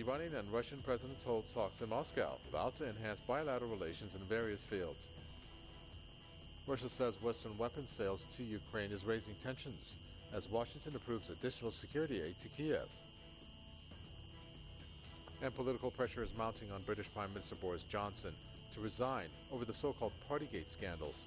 Iranian and Russian presidents hold talks in Moscow, vowed to enhance bilateral relations in various fields. Russia says Western weapons sales to Ukraine is raising tensions as Washington approves additional security aid to Kiev. And political pressure is mounting on British Prime Minister Boris Johnson to resign over the so-called Partygate scandals.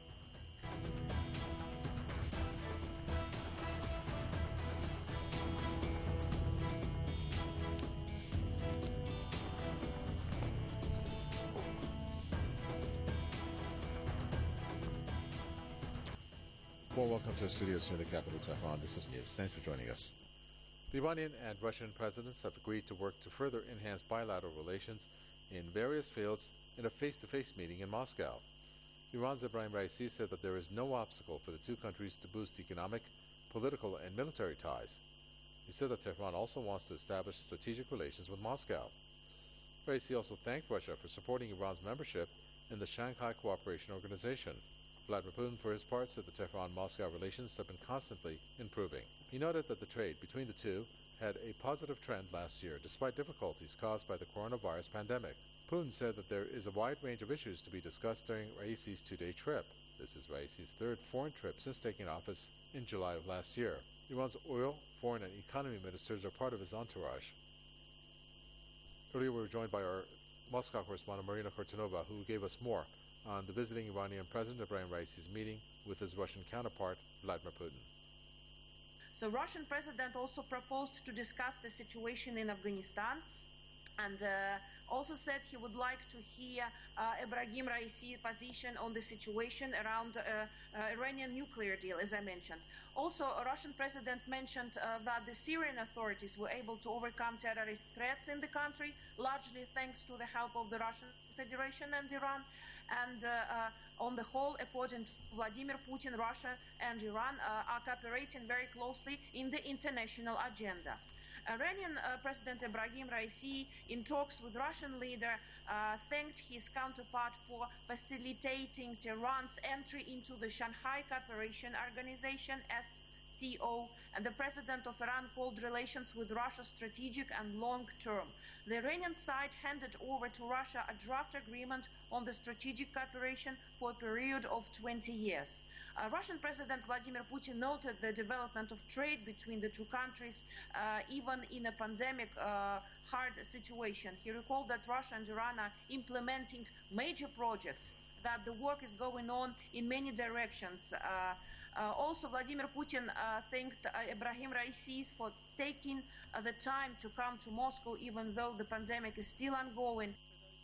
Well, welcome to our studios here in the capital, Tehran. This is News. Thanks for joining us. The Iranian and Russian presidents have agreed to work to further enhance bilateral relations in various fields in a face-to-face meeting in Moscow. Iran's Ebrahim Raisi said that there is no obstacle for the two countries to boost economic, political, and military ties. He said that Tehran also wants to establish strategic relations with Moscow. Raisi also thanked Russia for supporting Iran's membership in the Shanghai Cooperation Organization. Vladimir Putin, for his part, said the Tehran-Moscow relations have been constantly improving. He noted that the trade between the two had a positive trend last year, despite difficulties caused by the coronavirus pandemic. Putin said that there is a wide range of issues to be discussed during Raisi's two-day trip. This is Raisi's third foreign trip since taking office in July of last year. Iran's oil, foreign, and economy ministers are part of his entourage. Earlier we were joined by our Moscow correspondent Marina Kortunova, who gave us more on the visiting Iranian President Ebrahim Raisi's meeting with his Russian counterpart, Vladimir Putin. So Russian president also proposed to discuss the situation in Afghanistan and also said he would like to hear Ebrahim Raisi's position on the situation around Iranian nuclear deal, as I mentioned. Also, a Russian president mentioned that the Syrian authorities were able to overcome terrorist threats in the country, largely thanks to the help of the Russian Federation and Iran. And on the whole, according to Vladimir Putin, Russia and Iran are cooperating very closely in the international agenda. Iranian President Ebrahim Raisi, in talks with Russian leader, thanked his counterpart for facilitating Tehran's entry into the Shanghai Cooperation Organization, SCO, and the president of Iran called relations with Russia strategic and long-term. The Iranian side handed over to Russia a draft agreement on the strategic cooperation for a period of 20 years. Russian President Vladimir Putin noted the development of trade between the two countries, even in a pandemic hard situation. He recalled that Russia and Iran are implementing major projects, that the work is going on in many directions. Also, Vladimir Putin thanked Ebrahim Raisi for taking the time to come to Moscow, even though the pandemic is still ongoing.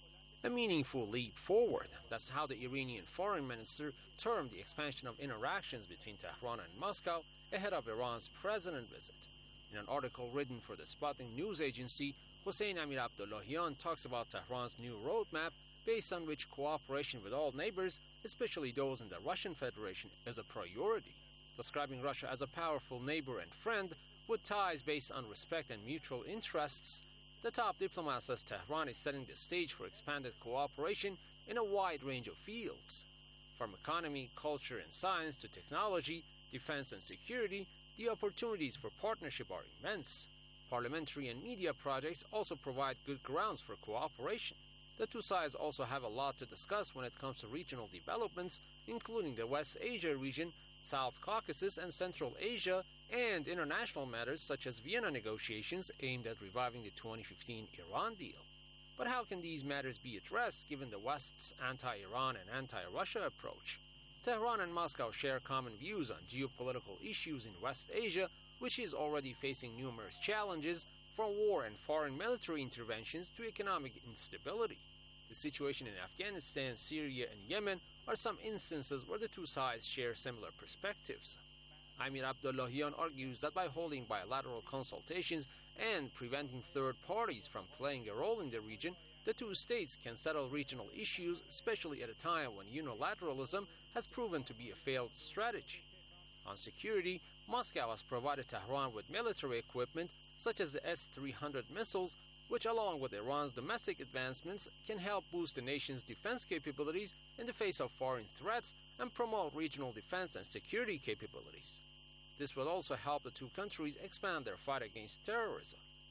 A meaningful leap forward. That's how the Iranian foreign minister termed the expansion of interactions between Tehran and Moscow ahead of Iran's president visit. In an article written for the Sputnik news agency, Hossein Amir Abdullahian talks about Tehran's new roadmap, based on which cooperation with all neighbors, especially those in the Russian Federation, is a priority. Describing Russia as a powerful neighbor and friend with ties based on respect and mutual interests, the top diplomat says Tehran is setting the stage for expanded cooperation in a wide range of fields. From economy, culture, and science to technology, defense, and security, the opportunities for partnership are immense. Parliamentary and media projects also provide good grounds for cooperation. The two sides also have a lot to discuss when it comes to regional developments, including the West Asia region, South Caucasus, and Central Asia, and international matters such as Vienna negotiations aimed at reviving the 2015 Iran deal. But how can these matters be addressed given the West's anti-Iran and anti-Russia approach? Tehran and Moscow share common views on geopolitical issues in West Asia, which is already facing numerous challenges, from war and foreign military interventions to economic instability. The situation in Afghanistan, Syria, and Yemen are some instances where the two sides share similar perspectives. Amir Abdullahian argues that by holding bilateral consultations and preventing third parties from playing a role in the region, the two states can settle regional issues, especially at a time when unilateralism has proven to be a failed strategy. On security, Moscow has provided Tehran with military equipment such as the S-300 missiles, which along with Iran's domestic advancements can help boost the nation's defense capabilities in the face of foreign threats and promote regional defense and security capabilities. This will also help the two countries expand their fight against terrorism.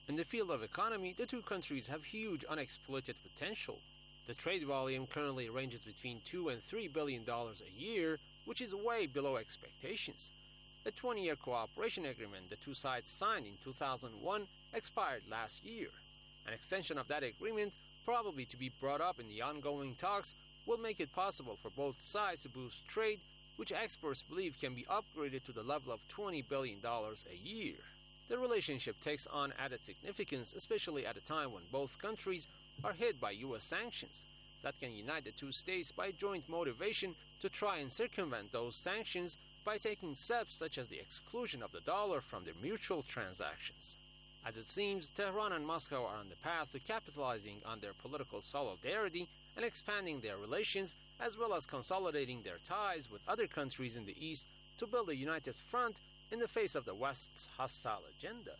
In the field of economy, the two countries have huge unexploited potential. The trade volume currently ranges between $2 and $3 billion a year, which is way below expectations. The 20-year cooperation agreement the two sides signed in 2001 expired last year. An extension of that agreement, probably to be brought up in the ongoing talks, will make it possible for both sides to boost trade, which experts believe can be upgraded to the level of $20 billion a year. The relationship takes on added significance, especially at a time when both countries are hit by U.S. sanctions that can unite the two states by joint motivation to try and circumvent those sanctions by taking steps such as the exclusion of the dollar from their mutual transactions. As it seems, Tehran and Moscow are on the path to capitalizing on their political solidarity and expanding their relations, as well as consolidating their ties with other countries in the East to build a united front in the face of the West's hostile agenda.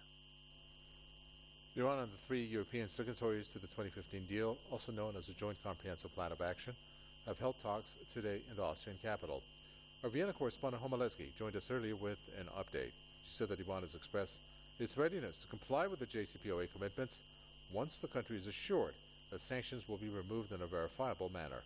Iran and the three European signatories to the 2015 deal, also known as the Joint Comprehensive Plan of Action, have held talks today in the Austrian capital. Our Vienna correspondent Homolesky joined us earlier with an update. She said that Iran has expressed its readiness to comply with the JCPOA commitments once the country is assured that sanctions will be removed in a verifiable manner.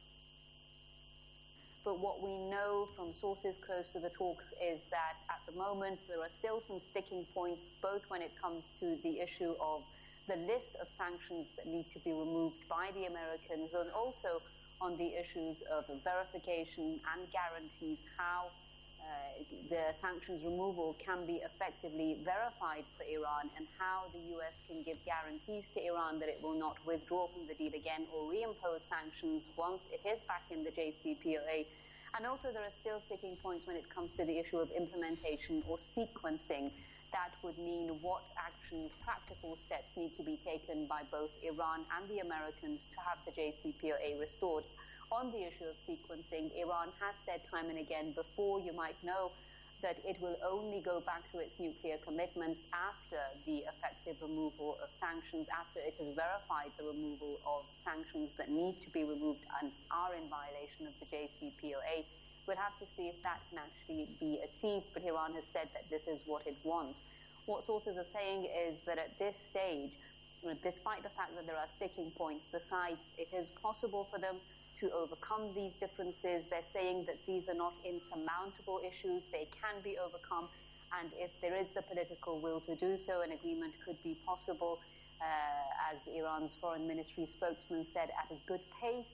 But what we know from sources close to the talks is that at the moment there are still some sticking points, both when it comes to the issue of the list of sanctions that need to be removed by the Americans, and also on the issues of verification and guarantees how the sanctions removal can be effectively verified for Iran, and how the US can give guarantees to Iran that it will not withdraw from the deal again or reimpose sanctions once it is back in the JCPOA. And also there are still sticking points when it comes to the issue of implementation or sequencing. That would mean what actions, practical steps need to be taken by both Iran and the Americans to have the JCPOA restored. On the issue of sequencing, Iran has said time and again before, you might know, that it will only go back to its nuclear commitments after the effective removal of sanctions, after it has verified the removal of sanctions that need to be removed and are in violation of the JCPOA. We'll have to see if that can actually be achieved, but Iran has said that this is what it wants. What sources are saying is that at this stage, despite the fact that there are sticking points, it is possible for them to overcome these differences. They're saying that these are not insurmountable issues. They can be overcome. And if there is the political will to do so, an agreement could be possible, as Iran's foreign ministry spokesman said, at a good pace.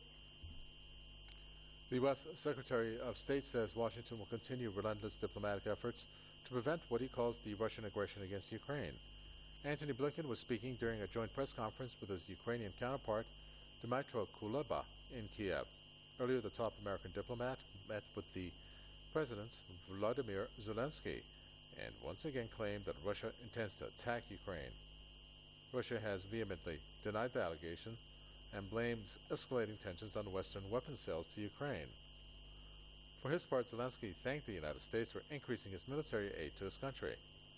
The U.S. Secretary of State says Washington will continue relentless diplomatic efforts to prevent what he calls the Russian aggression against Ukraine. Antony Blinken was speaking during a joint press conference with his Ukrainian counterpart, Dmytro Kuleba, in Kiev. Earlier, the top American diplomat met with the President Vladimir Zelensky and once again claimed that Russia intends to attack Ukraine. Russia has vehemently denied the allegation and blames escalating tensions on Western weapons sales to Ukraine. For his part, Zelensky thanked the United States for increasing its military aid to his country.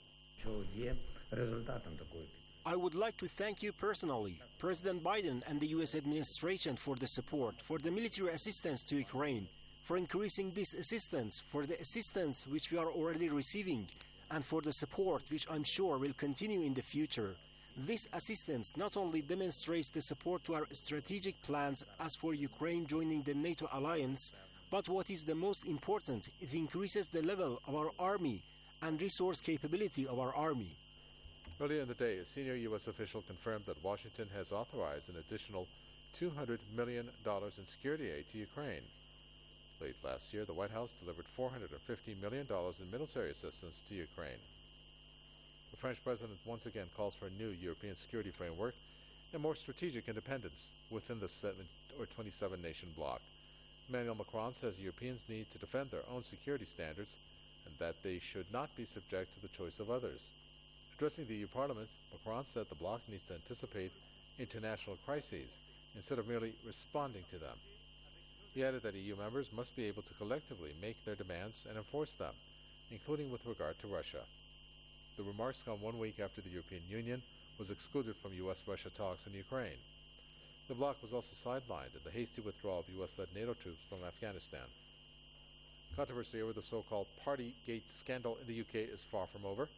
I would like to thank you personally, President Biden and the U.S. administration, for the support, for the military assistance to Ukraine, for increasing this assistance, for the assistance which we are already receiving, and for the support which I'm sure will continue in the future. This assistance not only demonstrates the support to our strategic plans as for Ukraine joining the NATO alliance, but what is the most important, it increases the level of our army and resource capability of our army. Earlier in the day, a senior U.S. official confirmed that Washington has authorized an additional $200 million in security aid to Ukraine. Late last year, the White House delivered $450 million in military assistance to Ukraine. The French president once again calls for a new European security framework and more strategic independence within the 27-nation bloc. Emmanuel Macron says Europeans need to defend their own security standards and that they should not be subject to the choice of others. Addressing the EU Parliament, Macron said the bloc needs to anticipate international crises instead of merely responding to them. He added that EU members must be able to collectively make their demands and enforce them, including with regard to Russia. The remarks come 1 week after the European Union was excluded from U.S.-Russia talks in Ukraine. The bloc was also sidelined in the hasty withdrawal of U.S.-led NATO troops from Afghanistan. Controversy over the so-called Partygate scandal in the UK is far from over.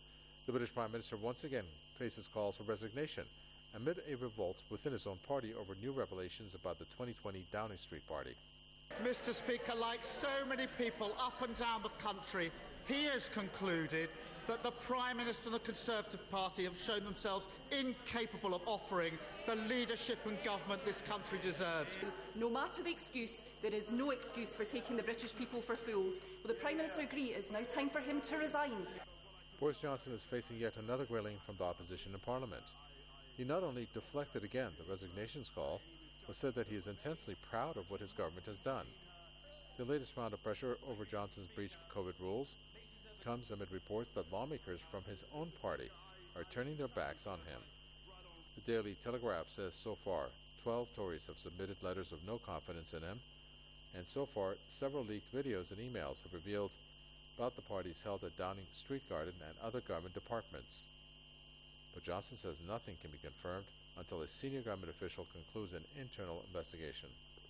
The British Prime Minister once again faces calls for resignation amid a revolt within his own party over new revelations about the 2020 Downing Street party. Mr. Speaker, like so many people up and down the country, he has concluded that the Prime Minister and the Conservative Party have shown themselves incapable of offering the leadership and government this country deserves. No matter the excuse, there is no excuse for taking the British people for fools. Will the Prime Minister agree it is now time for him to resign? Boris Johnson is facing yet another grilling from the opposition in Parliament. He not only deflected again the resignations call, but said that he is intensely proud of what his government has done. The latest round of pressure over Johnson's breach of COVID rules comes amid reports that lawmakers from his own party are turning their backs on him. The Daily Telegraph says so far 12 Tories have submitted letters of no confidence in him, and so far several leaked videos and emails have revealed about the parties held at Downing Street Garden and other government departments. But Johnson says nothing can be confirmed until a senior government official concludes an internal investigation.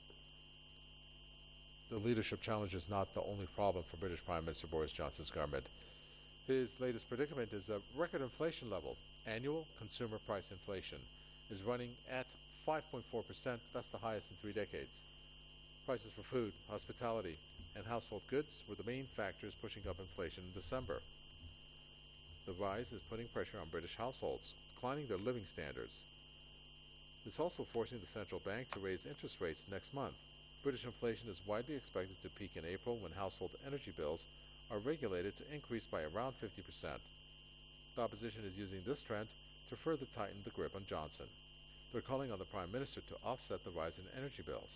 The leadership challenge is not the only problem for British Prime Minister Boris Johnson's government. His latest predicament is a record inflation level. Annual consumer price inflation is running at 5.4%. That's the highest in 3 decades. Prices for food, hospitality, and household goods were the main factors pushing up inflation in December. The rise is putting pressure on British households, declining their living standards. It's also forcing the central bank to raise interest rates next month. British inflation is widely expected to peak in April when household energy bills are regulated to increase by around 50%. The opposition is using this trend to further tighten the grip on Johnson. They're calling on the Prime Minister to offset the rise in energy bills.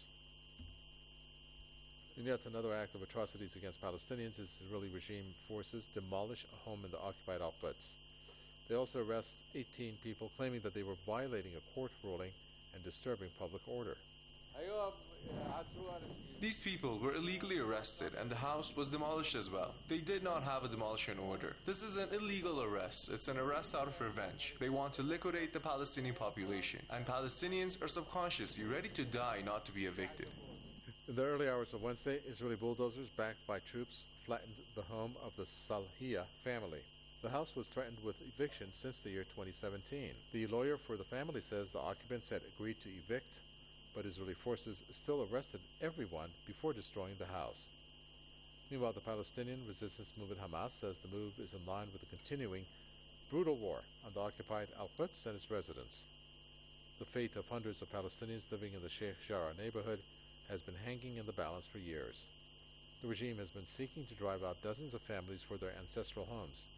In yet another act of atrocities against Palestinians, Israeli regime forces demolish a home in the occupied Al-Quds. They also arrest 18 people claiming that they were violating a court ruling and disturbing public order. These people were illegally arrested and the house was demolished as well. They did not have a demolition order. This is an illegal arrest. It's an arrest out of revenge. They want to liquidate the Palestinian population, and Palestinians are subconsciously ready to die not to be evicted. In the early hours of Wednesday, Israeli bulldozers backed by troops flattened the home of the Salhiya family. The house was threatened with eviction since the year 2017. The lawyer for the family says the occupants had agreed to evict, but Israeli forces still arrested everyone before destroying the house. Meanwhile, the Palestinian resistance movement Hamas says the move is in line with the continuing brutal war on the occupied Al-Quds and its residents. The fate of hundreds of Palestinians living in the Sheikh Jarrah neighborhood has been hanging in the balance for years. The regime has been seeking to drive out dozens of families for their ancestral homes.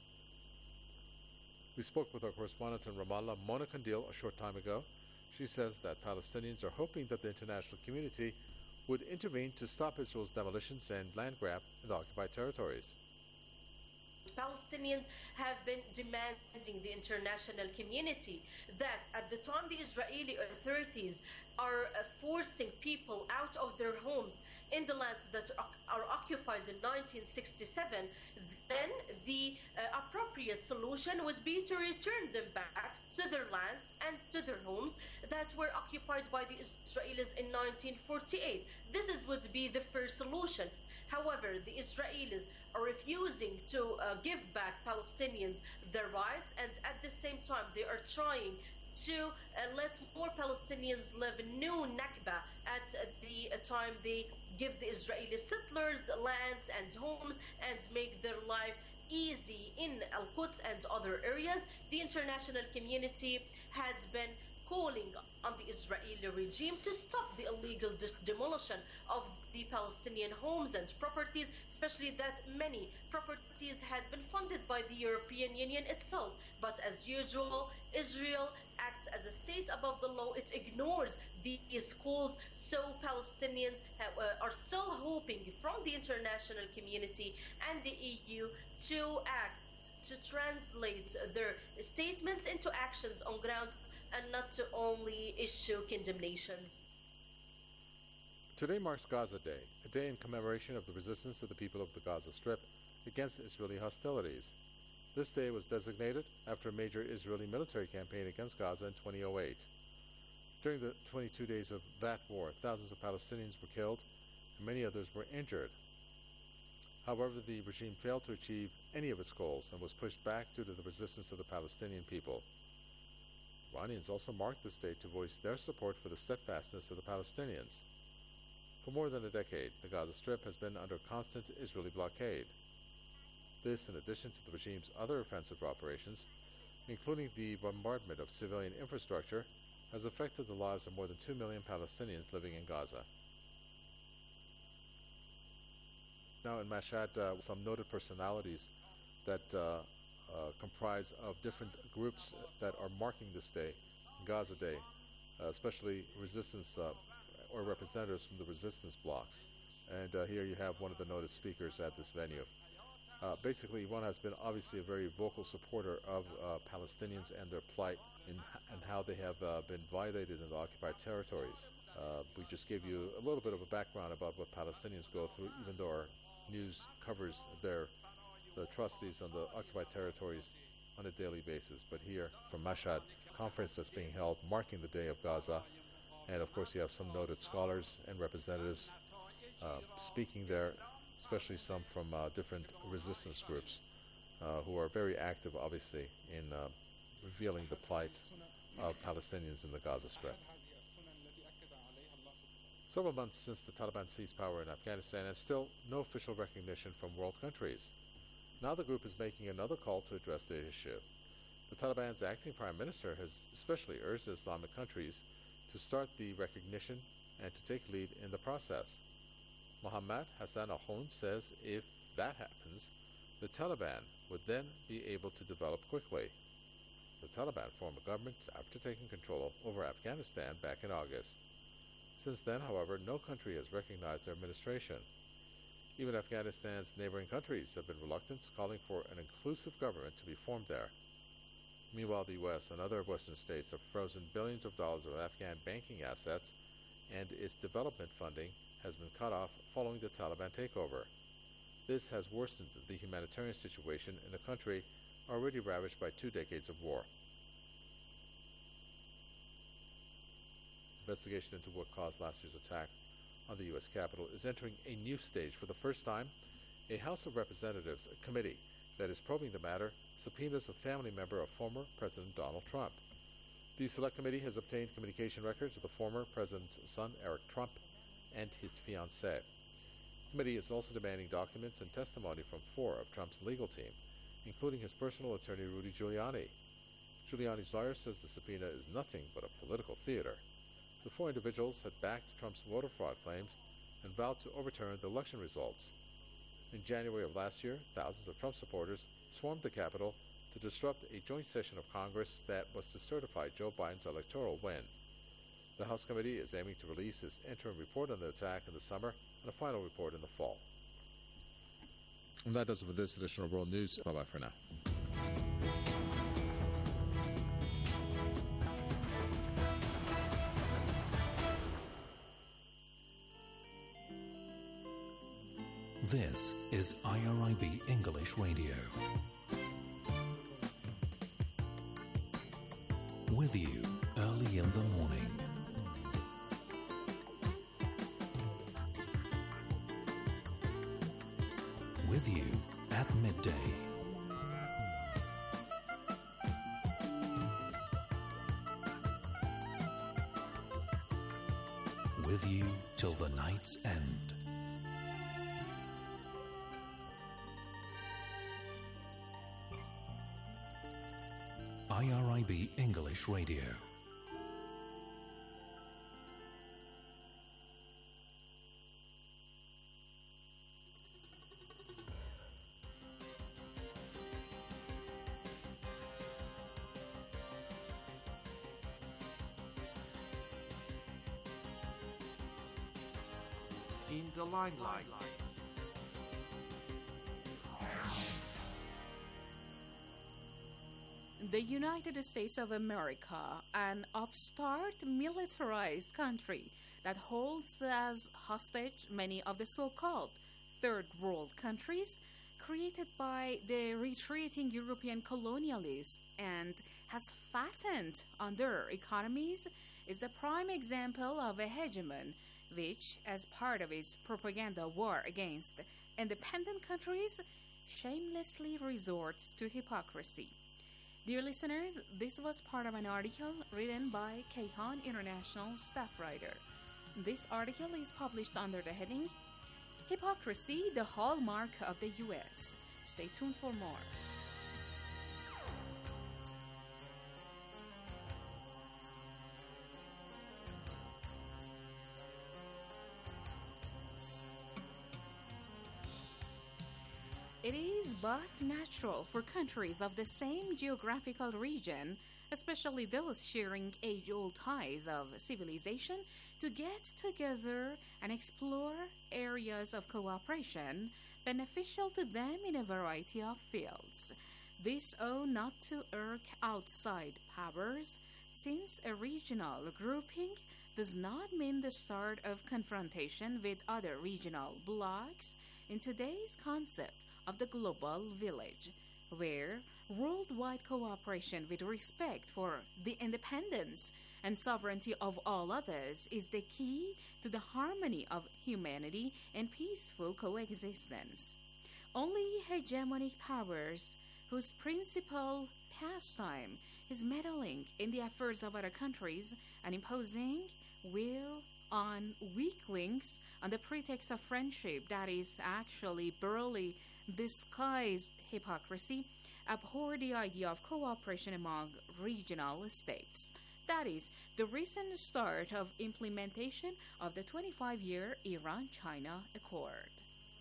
We spoke with our correspondent in Ramallah, Mona Kandil, a short time ago. She says that Palestinians are hoping that the international community would intervene to stop Israel's demolitions and land grab in the occupied territories. Palestinians have been demanding the international community that at the time the Israeli authorities are forcing people out of their homes in the lands that are occupied in 1967, then the appropriate solution would be to return them back to their lands and to their homes that were occupied by the Israelis in 1948. Would be the first solution. However, the Israelis are refusing to give back Palestinians their rights, and at the same time they are trying to let more Palestinians live in new Nakba at the time they give the Israeli settlers lands and homes and make their life easy in Al-Quds and other areas. The international community had been calling on the Israeli regime to stop the illegal demolition of the Palestinian homes and properties, especially that many properties had been funded by the European Union itself. But as usual, Israel acts as a state above the law. It ignores these calls, so Palestinians are still hoping from the international community and the EU to act, to translate their statements into actions on ground and not to only issue condemnations. Today marks Gaza Day, a day in commemoration of the resistance of the people of the Gaza Strip against Israeli hostilities. This day was designated after a major Israeli military campaign against Gaza in 2008. During the 22 days of that war, thousands of Palestinians were killed and many others were injured. However, the regime failed to achieve any of its goals and was pushed back due to the resistance of the Palestinian people. Iranians also marked this day to voice their support for the steadfastness of the Palestinians. For more than a decade, the Gaza Strip has been under constant Israeli blockade. This, in addition to the regime's other offensive operations, including the bombardment of civilian infrastructure, has affected the lives of more than 2 million Palestinians living in Gaza. Now in Mashhad, some noted personalities that comprise of different groups that are marking this day, Gaza Day, especially resistance or representatives from the resistance blocks. And here you have one of the noted speakers at this venue. Basically, one has been obviously a very vocal supporter of Palestinians and their plight and how they have been violated in the occupied territories. We just gave you a little bit of a background about what Palestinians go through, even though our news covers the atrocities on the occupied territories on a daily basis. But here, from Mashhad, conference that's being held marking the Day of Gaza, and of course you have some noted scholars and representatives speaking there, especially some from different resistance groups who are very active, obviously, in revealing the plight of Palestinians in the Gaza Strip. Several months since the Taliban seized power in Afghanistan, and still no official recognition from world countries. Now the group is making another call to address the issue. The Taliban's acting prime minister has especially urged Islamic countries to start the recognition and to take lead in the process. Mohammad Hassan al-Khund says if that happens, the Taliban would then be able to develop quickly. The Taliban formed a government after taking control over Afghanistan back in August. Since then, however, no country has recognized their administration. Even Afghanistan's neighboring countries have been reluctant, calling for an inclusive government to be formed there. Meanwhile, the U.S. and other Western states have frozen billions of dollars of Afghan banking assets, and its development funding has been cut off following the Taliban takeover. This has worsened the humanitarian situation in a country already ravaged by 2 decades of war. Investigation into what caused last year's attack on the U.S. Capitol is entering a new stage. For the first time, a House of Representatives committee that is probing the matter subpoenas a family member of former President Donald Trump. The Select Committee has obtained communication records of the former president's son, Eric Trump, and his fiancée. The committee is also demanding documents and testimony from 4 of Trump's legal team, including his personal attorney, Rudy Giuliani. Giuliani's lawyer says the subpoena is nothing but a political theater. The 4 individuals had backed Trump's voter fraud claims and vowed to overturn the election results. In January of last year, thousands of Trump supporters swarmed the Capitol to disrupt a joint session of Congress that was to certify Joe Biden's electoral win. The House Committee is aiming to release its interim report on the attack in the summer and a final report in the fall. And that does it for this edition of World News. Bye-bye for now. This is IRIB English Radio. With you early in the morning. With you at midday. With you till the night's end. IRIB English Radio. In the limelight. The United States of America, an upstart militarized country that holds as hostage many of the so-called third world countries created by the retreating European colonialists and has fattened on their economies, is the prime example of a hegemon which, as part of its propaganda war against independent countries shamelessly resorts to hypocrisy. Dear listeners, this was part of an article written by Kayhan International staff writer. This article is published under the heading Hypocrisy, the Hallmark of the U.S. Stay tuned for more. It is but natural for countries of the same geographical region, especially those sharing age-old ties of civilization, to get together and explore areas of cooperation beneficial to them in a variety of fields. This ought not to irk outside powers, since a regional grouping does not mean the start of confrontation with other regional blocs in today's concept of the global village, where worldwide cooperation with respect for the independence and sovereignty of all others is the key to the harmony of humanity and peaceful coexistence. Only hegemonic powers whose principal pastime is meddling in the affairs of other countries and imposing will on weaklings on the pretext of friendship that is actually barely disguised hypocrisy, abhor the idea of cooperation among regional states. That is, the recent start of implementation of the 25-year Iran-China Accord.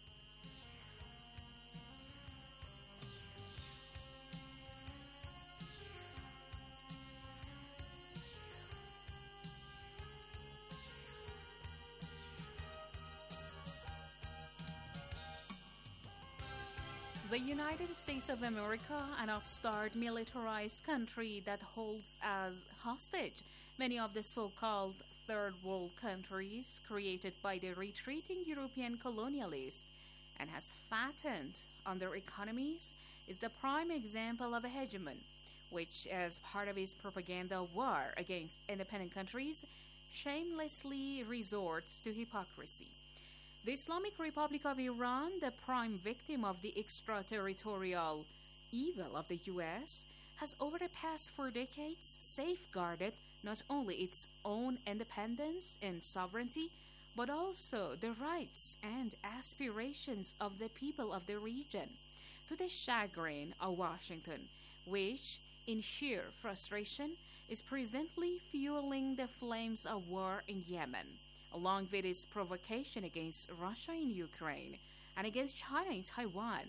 The United States of America, an upstart militarized country that holds as hostage many of the so-called third world countries created by the retreating European colonialists and has fattened on their economies, is the prime example of a hegemon, which, as part of its propaganda war against independent countries, shamelessly resorts to hypocrisy. The Islamic Republic of Iran, the prime victim of the extraterritorial evil of the U.S., has over the past 4 decades safeguarded not only its own independence and sovereignty, but also the rights and aspirations of the people of the region, to the chagrin of Washington, which, in sheer frustration, is presently fueling the flames of war in Yemen, along with its provocation against Russia in Ukraine and against China in Taiwan.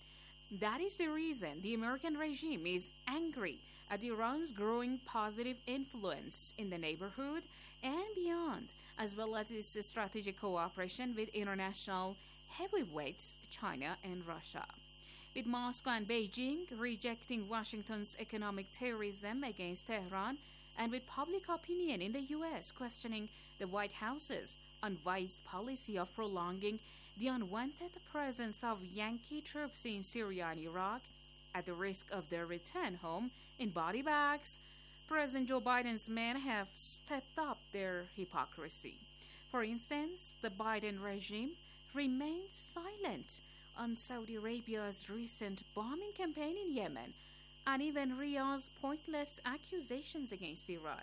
That is the reason the American regime is angry at Iran's growing positive influence in the neighborhood and beyond, as well as its strategic cooperation with international heavyweights China and Russia. With Moscow and Beijing rejecting Washington's economic terrorism against Tehran, and with public opinion in the U.S. questioning the White House's unwise policy of prolonging the unwanted presence of Yankee troops in Syria and Iraq at the risk of their return home in body bags, President Joe Biden's men have stepped up their hypocrisy. For instance, the Biden regime remains silent on Saudi Arabia's recent bombing campaign in Yemen, and even Riyadh's pointless accusations against Iran.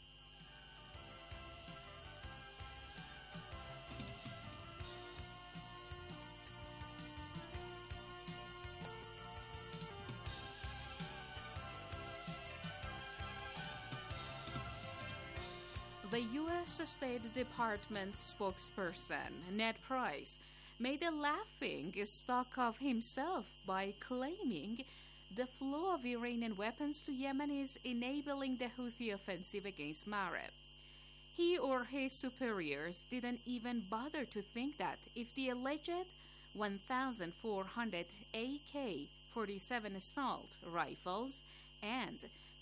The U.S. State Department spokesperson, Ned Price, made a laughing stock of himself by claiming the flow of Iranian weapons to Yemen is enabling the Houthi offensive against Marib. He or his superiors didn't even bother to think that if the alleged 1,400 AK-47 assault rifles and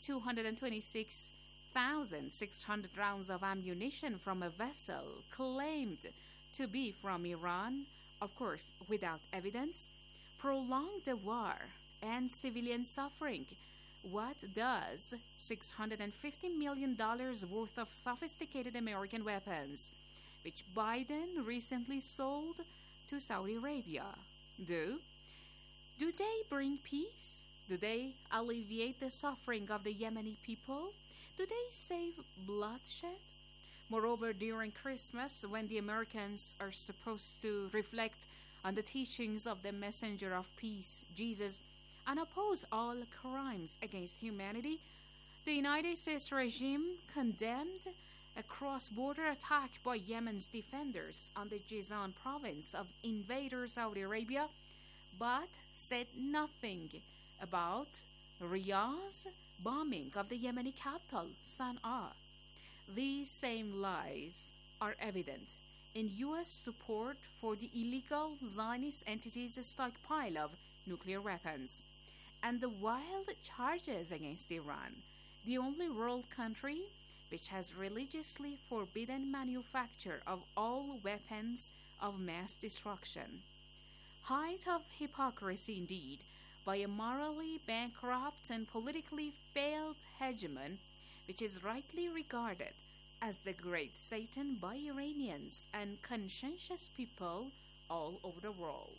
226,600 rounds of ammunition from a vessel claimed to be from Iran, of course without evidence, prolonged the war and civilian suffering, what does $650 million worth of sophisticated American weapons, which Biden recently sold to Saudi Arabia, do? Do they bring peace? Do they alleviate the suffering of the Yemeni people? Do they save bloodshed? Moreover, during Christmas, when the Americans are supposed to reflect on the teachings of the messenger of peace, Jesus, and oppose all crimes against humanity, the United States regime condemned a cross-border attack by Yemen's defenders on the Jizan province of invader Saudi Arabia, but said nothing about Riyadh's bombing of the Yemeni capital, Sana'a. These same lies are evident in U.S. support for the illegal Zionist entity's stockpile of nuclear weapons and the wild charges against Iran, the only world country which has religiously forbidden manufacture of all weapons of mass destruction. Height of hypocrisy indeed, by a morally bankrupt and politically failed hegemon, which is rightly regarded as the great Satan by Iranians and conscientious people all over the world.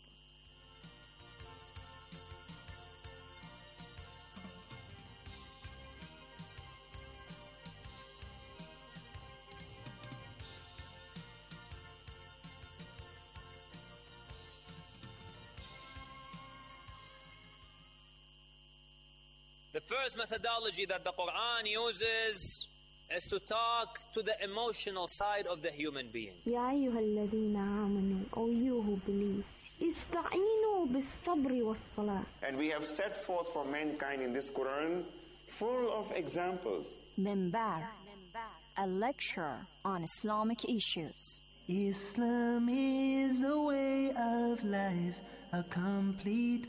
The first methodology that the Quran uses is to talk to the emotional side of the human being. يا أيها الذين آمنوا, O you who believe, استعينوا بالصبر والصلاة. And we have set forth for mankind in this Quran full of examples. Minbar, a lecture on Islamic issues. Islam is a way of life, a complete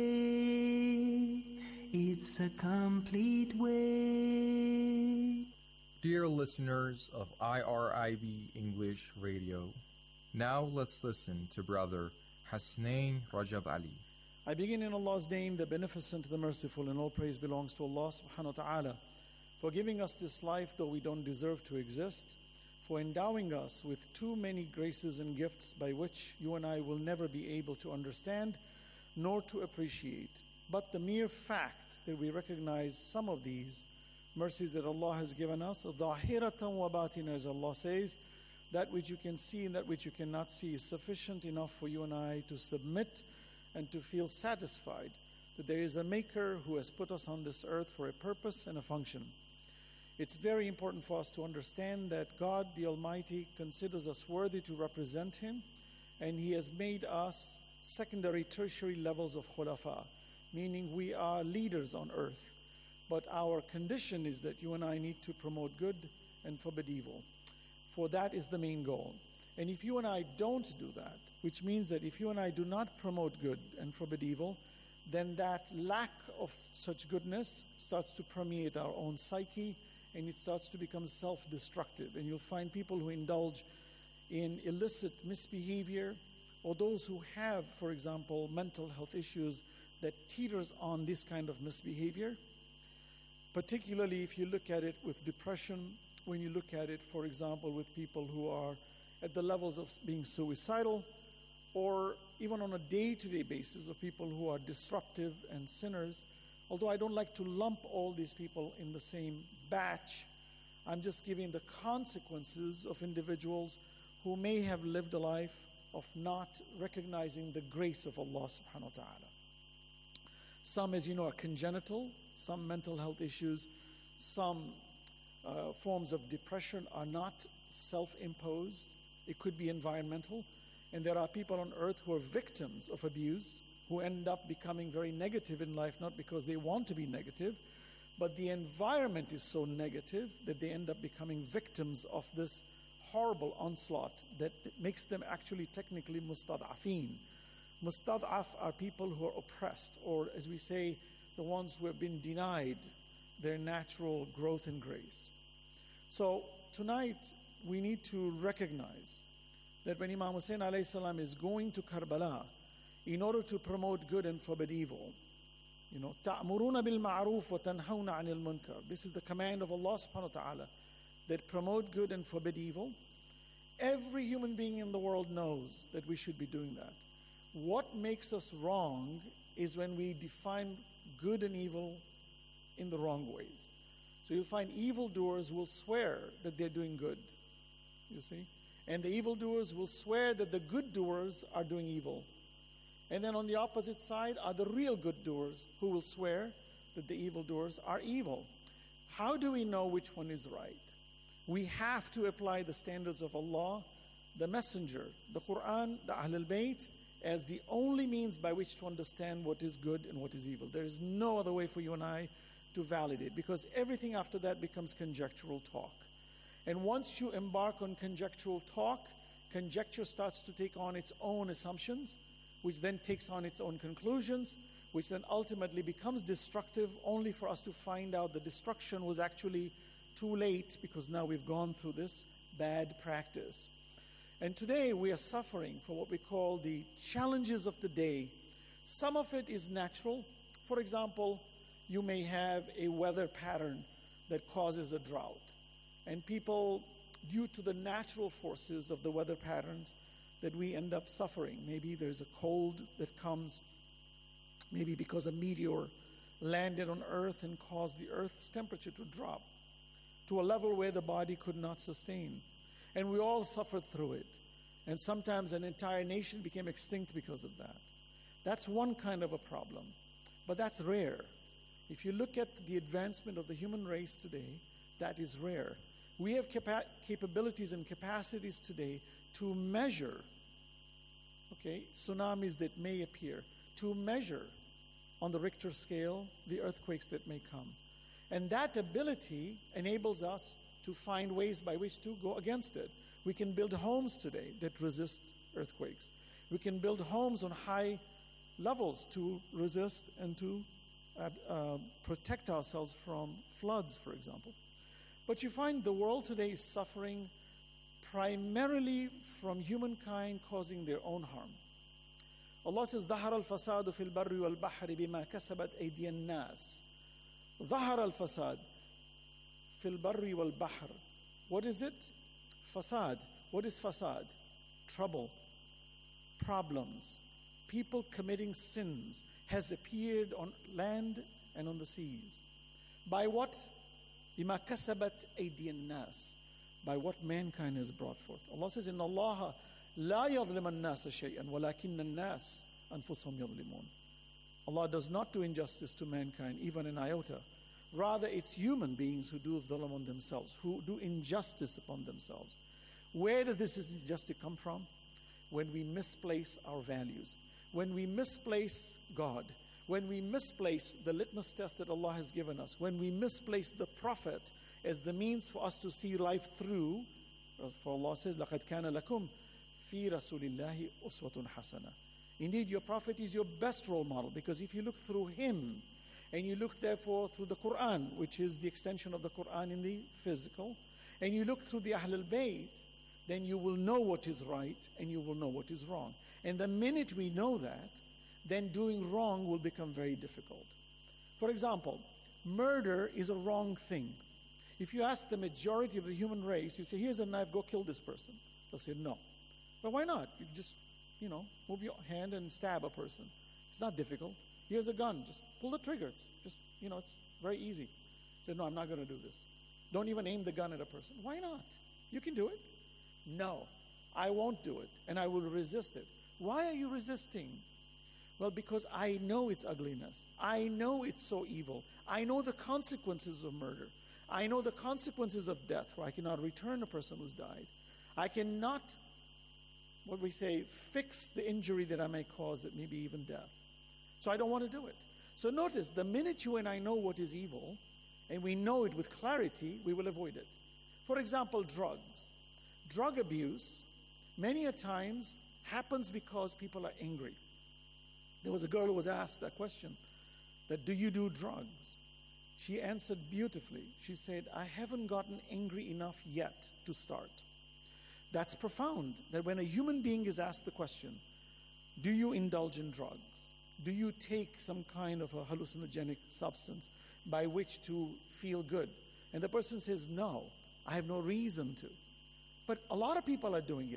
way. It's a complete way. Dear listeners of IRIB English Radio, now let's listen to Brother Hasnain Rajab Ali. I begin in Allah's name, the Beneficent, the Merciful, and all praise belongs to Allah subhanahu wa ta'ala for giving us this life though we don't deserve to exist, for endowing us with too many graces and gifts by which you and I will never be able to understand nor to appreciate. But the mere fact that we recognize some of these mercies that Allah has given us, ظَاهِرَةً وَبَاطِنًا, as Allah says, that which you can see and that which you cannot see is sufficient enough for you and I to submit and to feel satisfied that there is a Maker who has put us on this earth for a purpose and a function. It's very important for us to understand that God the Almighty considers us worthy to represent Him, and He has made us secondary, tertiary levels of khulafa, meaning we are leaders on earth. But our condition is that you and I need to promote good and forbid evil. For that is the main goal. And if you and I don't do that, which means that if you and I do not promote good and forbid evil, then that lack of such goodness starts to permeate our own psyche, and it starts to become self-destructive. And you'll find people who indulge in illicit misbehavior, or those who have, for example, mental health issues that teeters on this kind of misbehavior. Particularly if you look at it with depression, when you look at it, for example, with people who are at the levels of being suicidal, or even on a day-to-day basis of people who are disruptive and sinners. Although I don't like to lump all these people in the same batch, I'm just giving the consequences of individuals who may have lived a life of not recognizing the grace of Allah subhanahu wa ta'ala. Some, as you know, are congenital, some mental health issues, some forms of depression are not self-imposed. It could be environmental. And there are people on earth who are victims of abuse, who end up becoming very negative in life, not because they want to be negative, but the environment is so negative that they end up becoming victims of this horrible onslaught that makes them actually technically mustad'afin. Mustad'af are people who are oppressed, or as we say, the ones who have been denied their natural growth and grace. So tonight we need to recognize that when Imam Hussein alayhi salam is going to Karbala in order to promote good and forbid evil, تَأْمُرُونَ بِالْمَعْرُوفِ وَتَنْهَوْنَ عَنِ الْمُنْكَرِ. This is the command of Allah subhanahu wa ta'ala, that promote good and forbid evil. Every human being in the world knows that we should be doing that. What makes us wrong is when we define good and evil in the wrong ways. So you'll find evildoers will swear that they're doing good, you see? And the evildoers will swear that the good doers are doing evil. And then on the opposite side are the real good doers who will swear that the evildoers are evil. How do we know which one is right? We have to apply the standards of Allah, the Messenger, the Quran, the Ahlul Bayt, as the only means by which to understand what is good and what is evil. There is no other way for you and I to validate, because everything after that becomes conjectural talk. And once you embark on conjectural talk, conjecture starts to take on its own assumptions, which then takes on its own conclusions, which then ultimately becomes destructive, only for us to find out the destruction was actually too late, because now we've gone through this bad practice. And today we are suffering for what we call the challenges of the day. Some of it is natural. For example, you may have a weather pattern that causes a drought. And people, due to the natural forces of the weather patterns, that we end up suffering. Maybe there's a cold that comes, maybe because a meteor landed on Earth and caused the Earth's temperature to drop to a level where the body could not sustain. And we all suffered through it. And sometimes an entire nation became extinct because of that. That's one kind of a problem. But that's rare. If you look at the advancement of the human race today, that is rare. We have capabilities and capacities today to measure, tsunamis that may appear, to measure on the Richter scale the earthquakes that may come. And that ability enables us to find ways by which to go against it. We can build homes today that resist earthquakes. We can build homes on high levels to resist and to protect ourselves from floods, for example. But you find the world today is suffering primarily from humankind causing their own harm. Allah says, ظهر الفساد في البر والبحر بما كسبت أيدي الناس. ظهر الفساد في البر والبحر. What is it? Fasad. What is fasad? Trouble, problems, people committing sins has appeared on land and on the seas. By what? بما كسبت أيدي الناس. By what mankind has brought forth. Allah says, إن الله لا يظلم الناس شيئا ولكن الناس أنفسهم يظلمون. Allah does not do injustice to mankind, even an iota. Rather, it's human beings who do dhulm on themselves, who do injustice upon themselves. Where does this injustice come from? When we misplace our values, when we misplace God, when we misplace the litmus test that Allah has given us, when we misplace the Prophet as the means for us to see life through. For Allah says, لَقَدْ كَانَ لَكُمْ فِي رَسُولِ اللَّهِ أُسْوَةٌ حَسَنَةٌ. Indeed, your Prophet is your best role model, because if you look through him, and you look therefore through the Quran, which is the extension of the Quran in the physical, and you look through the Ahlul Bayt, then you will know what is right and you will know what is wrong. And the minute we know that, then doing wrong will become very difficult. For example, murder is a wrong thing. If you ask the majority of the human race, you say, here's a knife, go kill this person. They'll say, no. But why not? You just, move your hand and stab a person. It's not difficult. Here's a gun, just pull the trigger. It's just, it's very easy. Say, no, I'm not going to do this. Don't even aim the gun at a person. Why not? You can do it. No, I won't do it, and I will resist it. Why are you resisting? Well, because I know its ugliness. I know it's so evil. I know the consequences of murder. I know the consequences of death, where I cannot return a person who's died. I cannot, fix the injury that I may cause, that may be even death. So I don't want to do it. So notice, the minute you and I know what is evil, and we know it with clarity, we will avoid it. For example, drugs. Drug abuse, many a times, happens because people are angry. There was a girl who was asked that question, that do you do drugs? She answered beautifully. She said, I haven't gotten angry enough yet to start. That's profound, that when a human being is asked the question, do you indulge in drugs? Do you take some kind of a hallucinogenic substance by which to feel good? And the person says, no, I have no reason to. But a lot of people are doing it.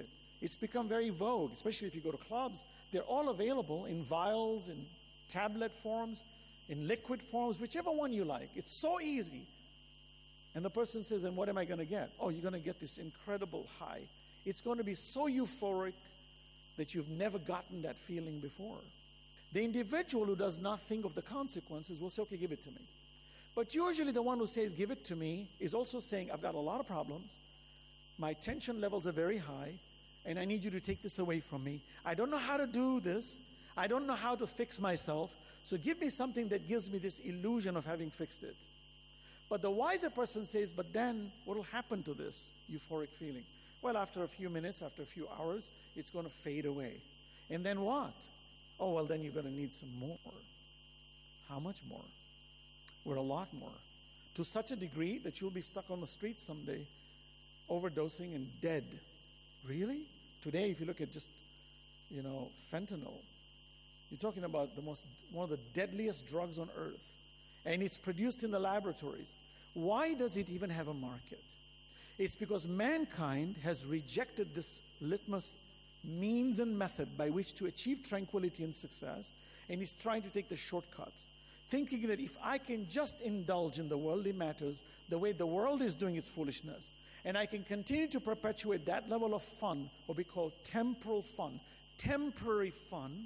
It's become very vogue, especially if you go to clubs. They're all available in vials, in tablet forms, in liquid forms, whichever one you like. It's so easy. And the person says, and what am I going to get? Oh, you're going to get this incredible high. It's going to be so euphoric that you've never gotten that feeling before. The individual who does not think of the consequences will say, okay, give it to me. But usually the one who says, give it to me, is also saying, I've got a lot of problems. My tension levels are very high, and I need you to take this away from me. I don't know how to do this. I don't know how to fix myself. So give me something that gives me this illusion of having fixed it. But the wiser person says, but then what will happen to this euphoric feeling? Well, after a few minutes, after a few hours, it's going to fade away. And then what? Oh, well, then you're going to need some more. How much more? Well, a lot more. To such a degree that you'll be stuck on the street someday, overdosing and dead. Really? Today, if you look at just, fentanyl, you're talking about one of the deadliest drugs on earth. And it's produced in the laboratories. Why does it even have a market? It's because mankind has rejected this litmus means and method by which to achieve tranquility and success, and is trying to take the shortcuts, thinking that if I can just indulge in the worldly matters the way the world is doing its foolishness, and I can continue to perpetuate that level of fun, what we call temporal fun, temporary fun,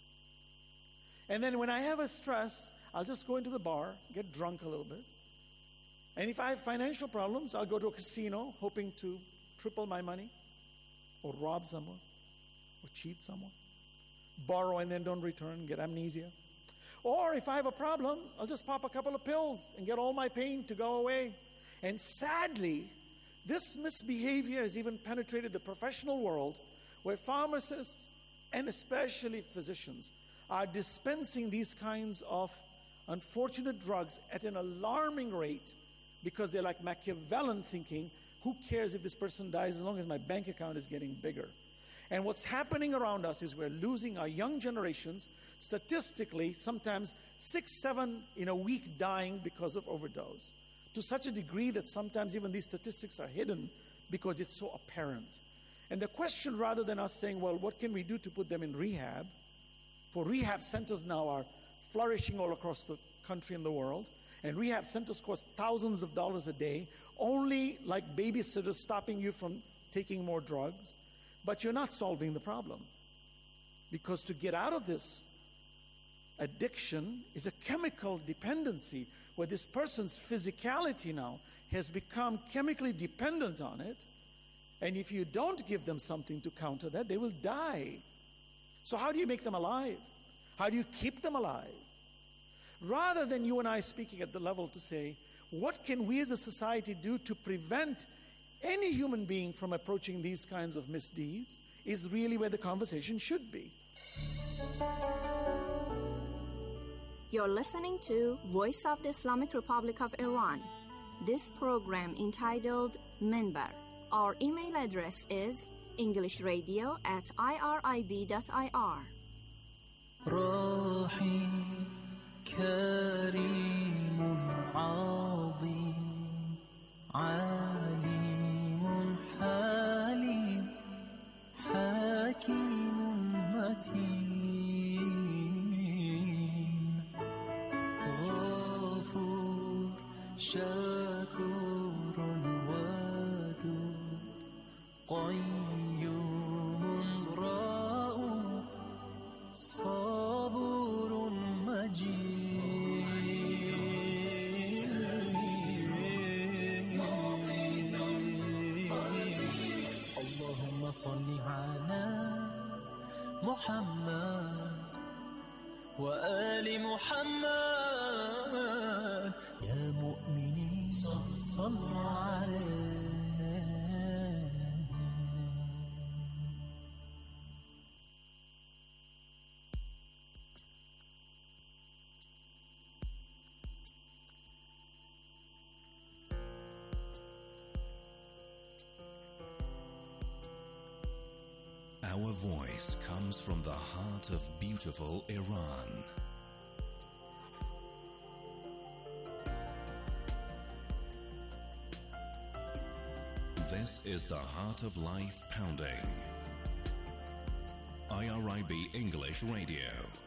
and then when I have a stress, I'll just go into the bar, get drunk a little bit. And if I have financial problems, I'll go to a casino hoping to triple my money, or rob someone, or cheat someone, borrow and then don't return, get amnesia. Or if I have a problem, I'll just pop a couple of pills and get all my pain to go away. And sadly, this misbehavior has even penetrated the professional world, where pharmacists and especially physicians are dispensing these kinds of unfortunate drugs at an alarming rate, because they're like Machiavellian thinking, who cares if this person dies as long as my bank account is getting bigger? And what's happening around us is we're losing our young generations, statistically, sometimes 6, 7 in a week dying because of overdose, to such a degree that sometimes even these statistics are hidden because it's so apparent. And the question, rather than us saying, well, what can we do to put them in rehab? For rehab centers now are flourishing all across the country and the world. And rehab centers cost thousands of dollars a day, only like babysitters stopping you from taking more drugs. But you're not solving the problem. Because to get out of this addiction is a chemical dependency, where this person's physicality now has become chemically dependent on it. And if you don't give them something to counter that, they will die. So how do you make them alive? How do you keep them alive? Rather than you and I speaking at the level to say, what can we as a society do to prevent any human being from approaching these kinds of misdeeds, is really where the conversation should be. You're listening to Voice of the Islamic Republic of Iran. This program entitled Minbar. Our email address is englishradio@irib.ir. كريم عظيم عليم حليم حكيم متين غفور شكور ودود قيوم رؤوف صبور مجيد صل على محمد وآل محمد يا مؤمنين صلوا عليه. Our voice comes from the heart of beautiful Iran. This is the Heart of Life Pounding. IRIB English Radio.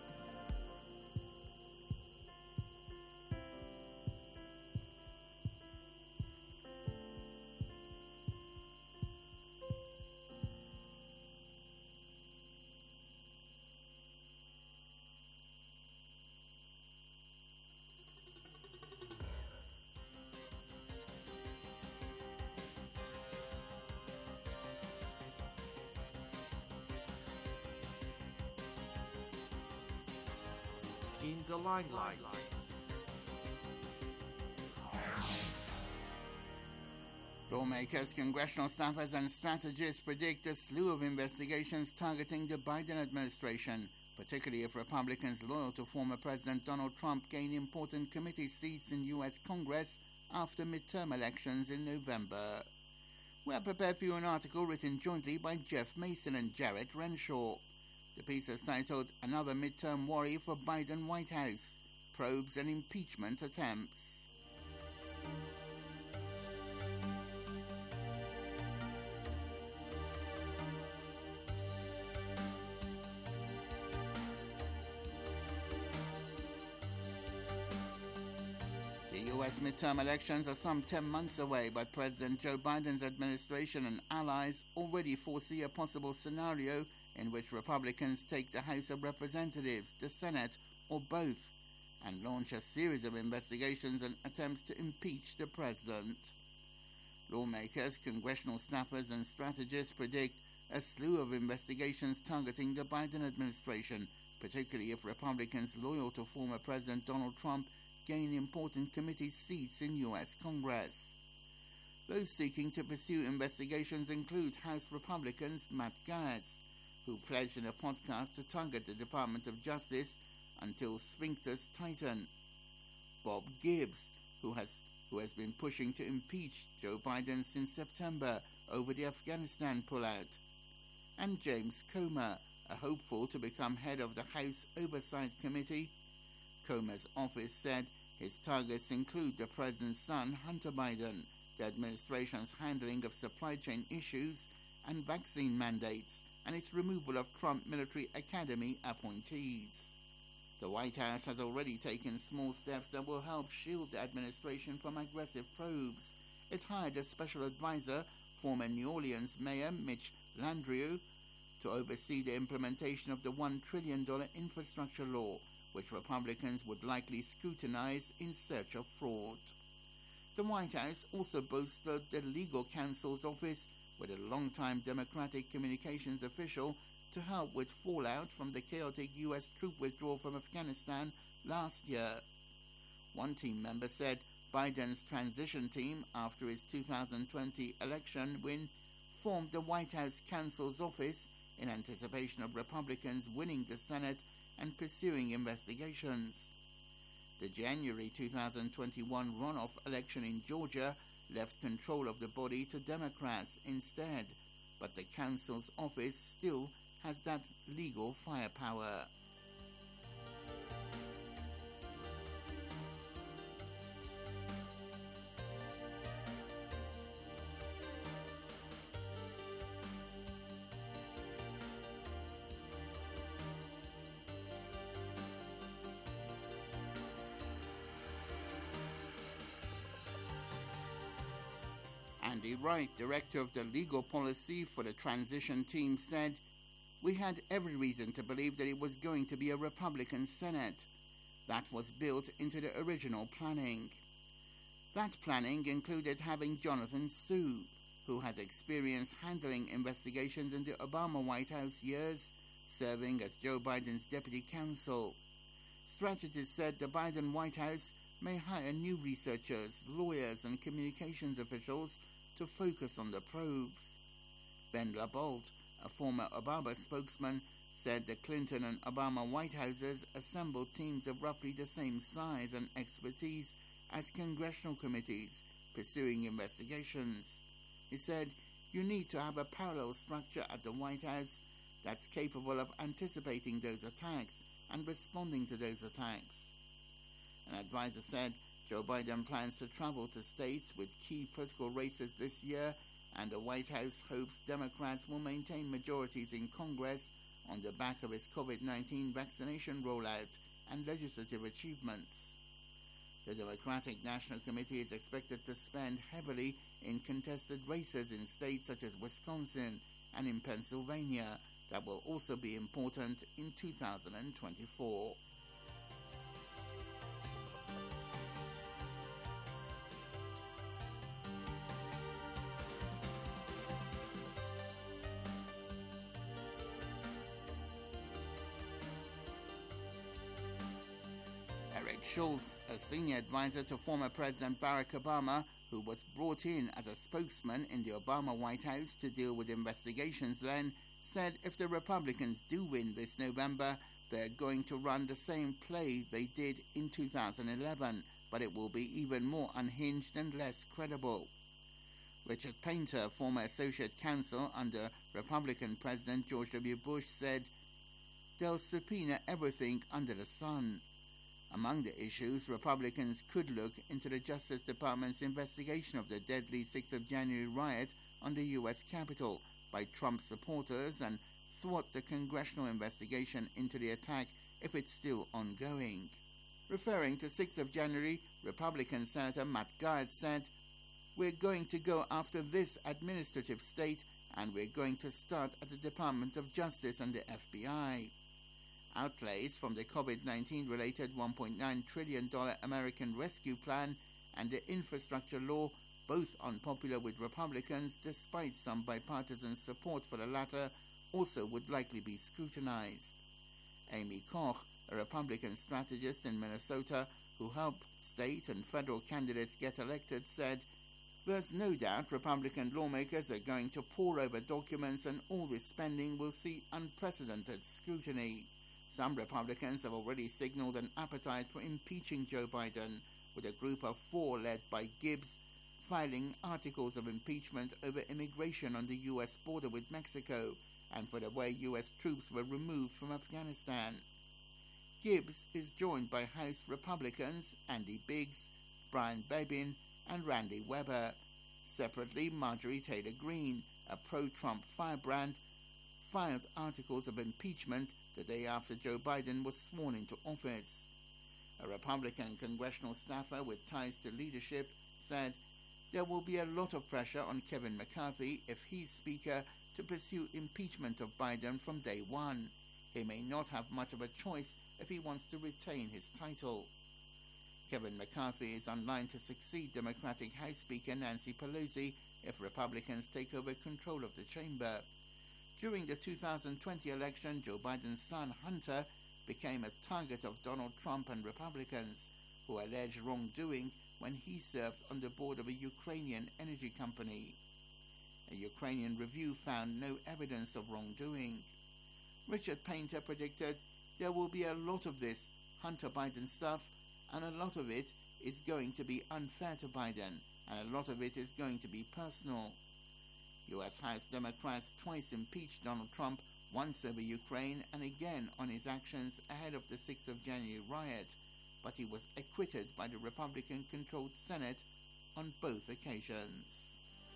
In the limelight. Lawmakers, congressional staffers and strategists predict a slew of investigations targeting the Biden administration, particularly if Republicans loyal to former President Donald Trump gain important committee seats in U.S. Congress after midterm elections in November. We have prepared for you an article written jointly by Jeff Mason and Jarrett Renshaw. The piece is titled Another Midterm Worry for Biden White House, Probes and Impeachment Attempts. The U.S. midterm elections are some 10 months away, but President Joe Biden's administration and allies already foresee a possible scenario in which Republicans take the House of Representatives, the Senate, or both, and launch a series of investigations and attempts to impeach the president. Lawmakers, congressional staffers, and strategists predict a slew of investigations targeting the Biden administration, particularly if Republicans loyal to former President Donald Trump gain important committee seats in U.S. Congress. Those seeking to pursue investigations include House Republicans Matt Gaetz, who pledged in a podcast to target the Department of Justice until sphincters tighten, Bob Gibbs, who has been pushing to impeach Joe Biden since September over the Afghanistan pullout, and James Comer, a hopeful to become head of the House Oversight Committee. Comer's office said his targets include the president's son, Hunter Biden, the administration's handling of supply chain issues and vaccine mandates, and its removal of Trump Military Academy appointees. The White House has already taken small steps that will help shield the administration from aggressive probes. It hired a special advisor, former New Orleans Mayor Mitch Landrieu, to oversee the implementation of the $1 trillion infrastructure law, which Republicans would likely scrutinize in search of fraud. The White House also bolstered the legal counsel's office with a longtime Democratic communications official to help with fallout from the chaotic U.S. troop withdrawal from Afghanistan last year. One team member said Biden's transition team, after his 2020 election win, formed the White House counsel's office in anticipation of Republicans winning the Senate and pursuing investigations. The January 2021 runoff election in Georgia left control of the body to Democrats instead, but the counsel's office still has that legal firepower. Andy Wright, director of the legal policy for the transition team, said, "We had every reason to believe that it was going to be a Republican Senate. That was built into the original planning. That planning included having Jonathan Sue, who has experience handling investigations in the Obama White House years, serving as Joe Biden's deputy counsel. Strategists said the Biden White House may hire new researchers, lawyers, and communications officials to focus on the probes." Ben LaBault, a former Obama spokesman, said the Clinton and Obama White Houses assembled teams of roughly the same size and expertise as congressional committees pursuing investigations. He said, "You need to have a parallel structure at the White House that's capable of anticipating those attacks and responding to those attacks." An advisor said Joe Biden plans to travel to states with key political races this year, and the White House hopes Democrats will maintain majorities in Congress on the back of its COVID-19 vaccination rollout and legislative achievements. The Democratic National Committee is expected to spend heavily in contested races in states such as Wisconsin and in Pennsylvania that will also be important in 2024. Eric Schultz, a senior advisor to former President Barack Obama, who was brought in as a spokesman in the Obama White House to deal with investigations then, said if the Republicans do win this November, they're going to run the same play they did in 2011, but it will be even more unhinged and less credible. Richard Painter, former associate counsel under Republican President George W. Bush, said, "They'll subpoena everything under the sun." Among the issues, Republicans could look into the Justice Department's investigation of the deadly 6th of January riot on the U.S. Capitol by Trump supporters and thwart the congressional investigation into the attack if it's still ongoing. Referring to 6th of January, Republican Senator Matt Gaetz said, "We're going to go after this administrative state and we're going to start at the Department of Justice and the FBI." Outlays from the COVID-19 related $1.9 trillion American Rescue Plan and the infrastructure law, both unpopular with Republicans despite some bipartisan support for the latter, also would likely be scrutinized. Amy Koch, a Republican strategist in Minnesota who helped state and federal candidates get elected, said, "There's no doubt Republican lawmakers are going to pore over documents and all this spending will see unprecedented scrutiny. Some Republicans have already signaled an appetite for impeaching Joe Biden, with a group of 4 led by Gibbs filing articles of impeachment over immigration on the U.S. border with Mexico and for the way U.S. troops were removed from Afghanistan. Gibbs is joined by House Republicans Andy Biggs, Brian Babin, and Randy Weber. Separately, Marjorie Taylor Greene, a pro-Trump firebrand, filed articles of impeachment the day after Joe Biden was sworn into office. A Republican congressional staffer with ties to leadership said, "There will be a lot of pressure on Kevin McCarthy if he's Speaker to pursue impeachment of Biden from day one. He may not have much of a choice if he wants to retain his title." Kevin McCarthy is online to succeed Democratic House Speaker Nancy Pelosi if Republicans take over control of the chamber. During the 2020 election, Joe Biden's son, Hunter, became a target of Donald Trump and Republicans, who alleged wrongdoing when he served on the board of a Ukrainian energy company. A Ukrainian review found no evidence of wrongdoing. Richard Painter predicted there will be a lot of this Hunter Biden stuff, and a lot of it is going to be unfair to Biden, and a lot of it is going to be personal. U.S. House Democrats twice impeached Donald Trump, once over Ukraine and again on his actions ahead of the 6th of January riot, but he was acquitted by the Republican-controlled Senate on both occasions.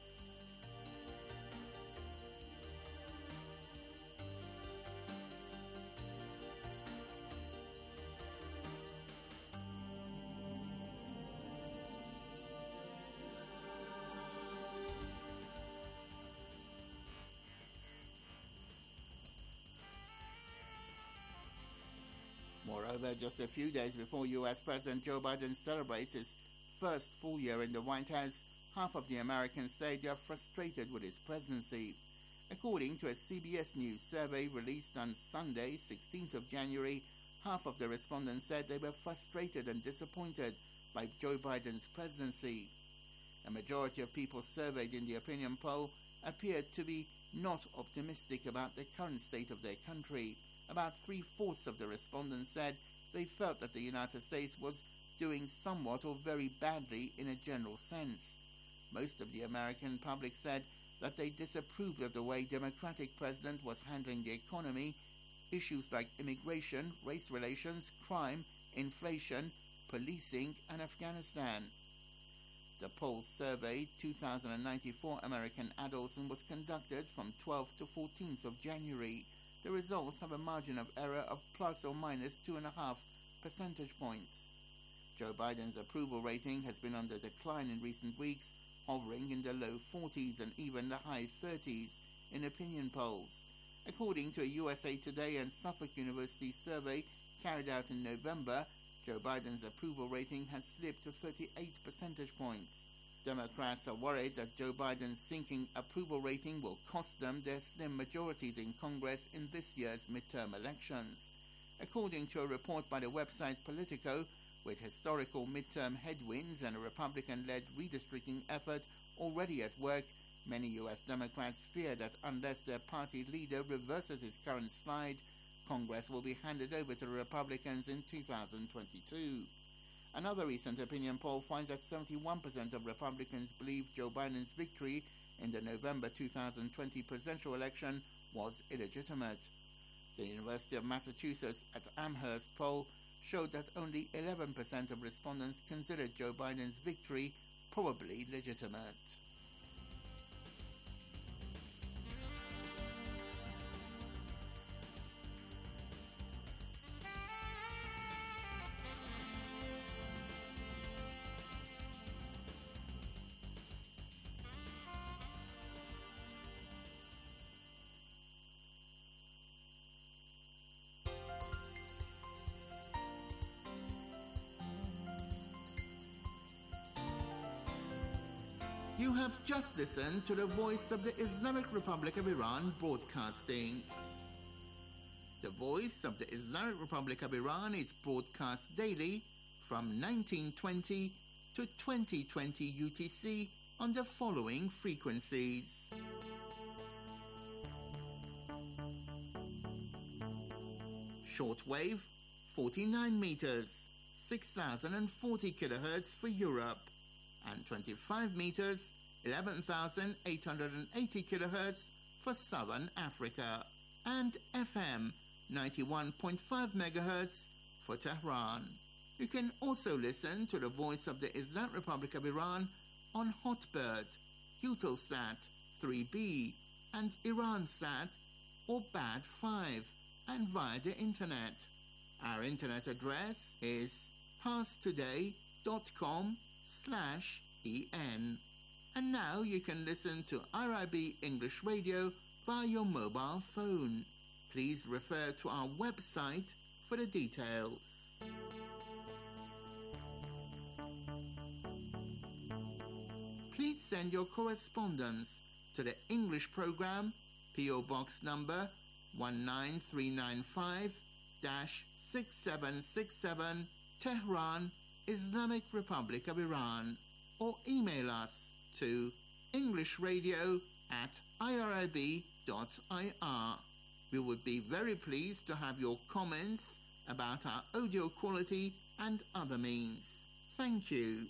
Moreover, just a few days before U.S. President Joe Biden celebrates his first full year in the White House, half of the Americans say they are frustrated with his presidency. According to a CBS News survey released on Sunday, 16th of January, half of the respondents said they were frustrated and disappointed by Joe Biden's presidency. A majority of people surveyed in the opinion poll appeared to be not optimistic about the current state of their country. About 3/4 of the respondents said they felt that the United States was doing somewhat or very badly in a general sense. Most of the American public said that they disapproved of the way Democratic president was handling the economy, issues like immigration, race relations, crime, inflation, policing, and Afghanistan. The poll surveyed 2,094 American adults and was conducted from 12th to 14th of January. the results have a margin of error of plus or minus 2.5 percentage points. Joe Biden's approval rating has been under decline in recent weeks, hovering in the low 40s and even the high 30s in opinion polls. According to a USA Today and Suffolk University survey carried out in November, Joe Biden's approval rating has slipped to 38 percentage points. Democrats are worried that Joe Biden's sinking approval rating will cost them their slim majorities in Congress in this year's midterm elections. According to a report by the website Politico, with historical midterm headwinds and a Republican-led redistricting effort already at work, many U.S. Democrats fear that unless their party leader reverses his current slide, Congress will be handed over to the Republicans in 2022. Another recent opinion poll finds that 71% of Republicans believe Joe Biden's victory in the November 2020 presidential election was illegitimate. The University of Massachusetts at Amherst poll showed that only 11% of respondents considered Joe Biden's victory probably legitimate. You have just listened to the Voice of the Islamic Republic of Iran broadcasting. The Voice of the Islamic Republic of Iran is broadcast daily from 1920 to 2020 UTC on the following frequencies. Shortwave, 49 meters, 6,040 kilohertz for Europe, and 25 meters, 11,880 kilohertz for Southern Africa, and FM 91.5 megahertz for Tehran. You can also listen to the Voice of the Islamic Republic of Iran on Hotbird, Eutelsat 3B, and Iransat or Bad 5, and via the internet. Our internet address is parstoday.com/en. And now you can listen to IRIB English Radio via your mobile phone. Please refer to our website for the details. Please send your correspondence to the English program, PO Box number 19395-6767, Tehran, Islamic Republic of Iran, or email us to englishradio@irib.ir. We would be very pleased to have your comments about our audio quality and other means. Thank you.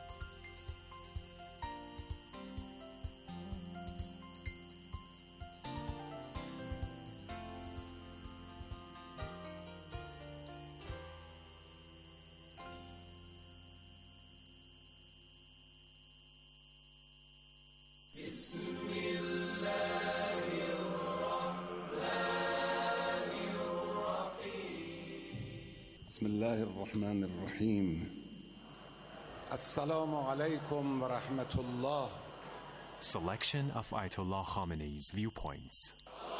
بسم الله الرحمن الرحيم السلام عليكم ورحمة الله. Selection of Ayatollah Khamenei's viewpoints.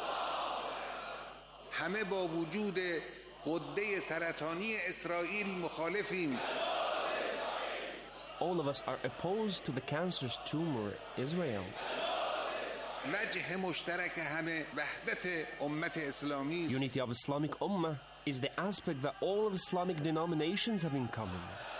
همه با وجود غده سرطانی اسرائیل مخالفیم. All of us are opposed to the cancerous tumor Israel. وجه مشترک همه وحدت امت اسلامی. Unity of Islamic Ummah is the aspect that all of Islamic denominations have in common.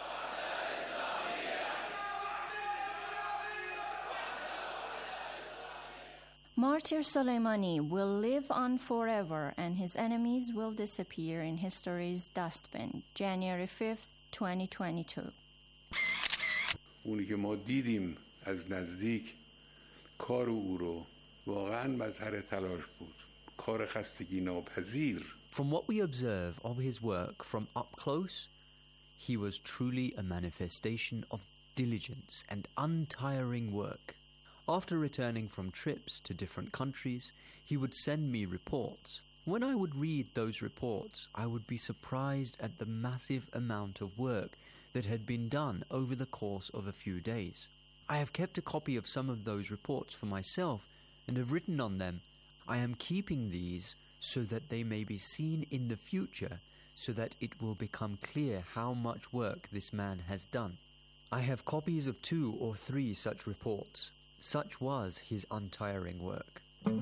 Martyr Soleimani will live on forever and his enemies will disappear in history's dustbin. January 5th, 2022. اونی که ما دیدیم از نزدیک کار او رو واقعاً مظهر تلاش بود. کار خستگی ناپذیر. From what we observe of his work from up close, he was truly a manifestation of diligence and untiring work. After returning from trips to different countries, he would send me reports When I would read those reports, I would be surprised at the massive amount of work that had been done over the course of a few days. I have kept a copy of some of those reports for myself and have written on them, I am keeping these so that they may be seen in the future, so that it will become clear how much work this man has done. I have copies of 2 or 3 such reports. Such was his untiring work.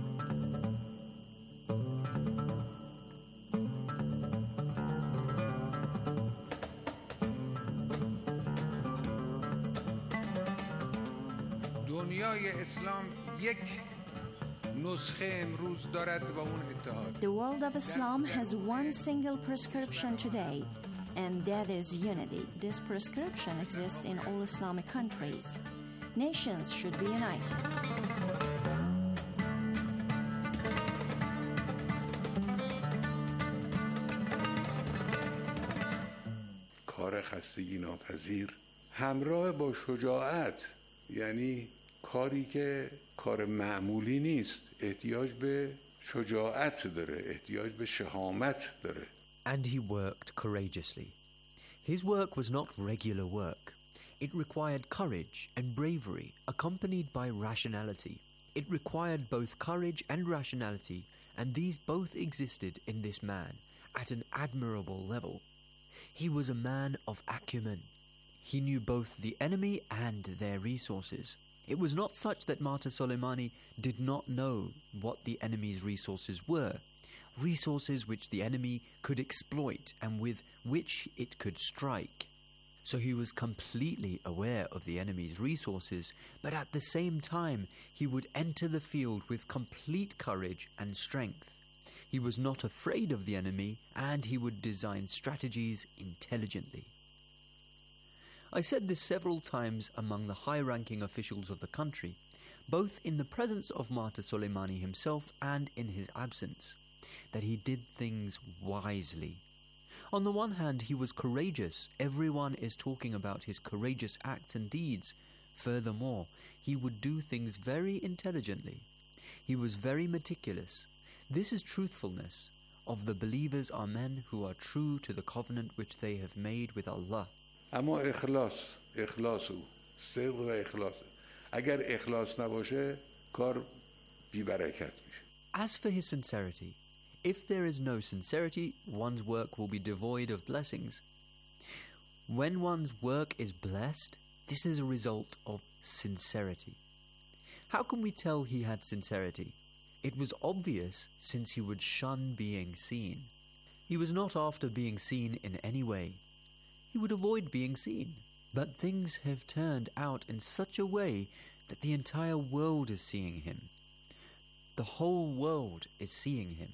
دنیای اسلام یک نسخه امروز دارد و اون اتحاد. The world of Islam has one single prescription today, and that is unity. This prescription exists in all Islamic countries. Nations should be united. کار خستگی ناپذیر همراه با شجاعت، یعنی کاری که کار معمولی نیست، احتیاج به شجاعت داره، احتیاج به شهامت داره. And he worked courageously. His work was not regular work. It required courage and bravery, accompanied by rationality. It required both courage and rationality, and these both existed in this man at an admirable level. He was a man of acumen. He knew both the enemy and their resources. It was not such that Martyr Soleimani did not know what the enemy's resources were, resources which the enemy could exploit and with which it could strike. So he was completely aware of the enemy's resources, but at the same time he would enter the field with complete courage and strength. He was not afraid of the enemy, and he would design strategies intelligently. I said this several times among the high-ranking officials of the country, both in the presence of Martyr Soleimani himself and in his absence, that he did things wisely. On the one hand, he was courageous. Everyone is talking about his courageous acts and deeds. Furthermore, he would do things very intelligently. He was very meticulous. This is truthfulness. Of the believers are men who are true to the covenant which they have made with Allah. اما اخلاص او صدق و اخلاص. اگر اخلاص نباشه کار بی برکت میشه. As for his sincerity, if there is no sincerity, one's work will be devoid of blessings. When one's work is blessed, this is a result of sincerity. How can we tell he had sincerity? It was obvious, since he would shun being seen. He was not after being seen in any way. He would avoid being seen. But things have turned out in such a way that the entire world is seeing him. The whole world is seeing him.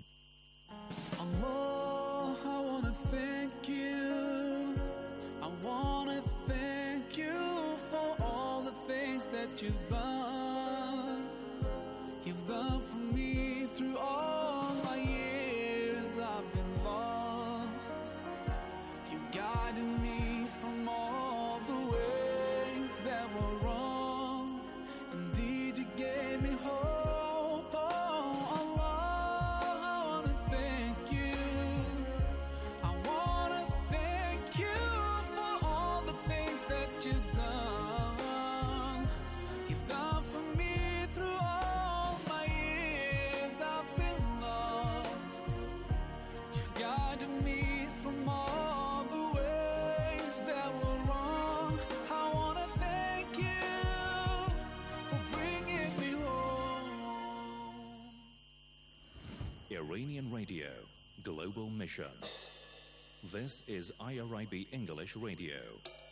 Allah, I want to thank you. I want to thank you for all the things that you've done. You've done for me through all my years I've been lost. You guided me from all the ways that were wrong. Indeed, you gave me hope. Oh, Allah, I want to thank you. I want to thank you for all the things that you've done. You've done for me through all my years I've been lost. You've guided me from all the ways that were wrong. I want to thank you for bringing me home. Iranian Radio, Global Mission. This is IRIB English Radio.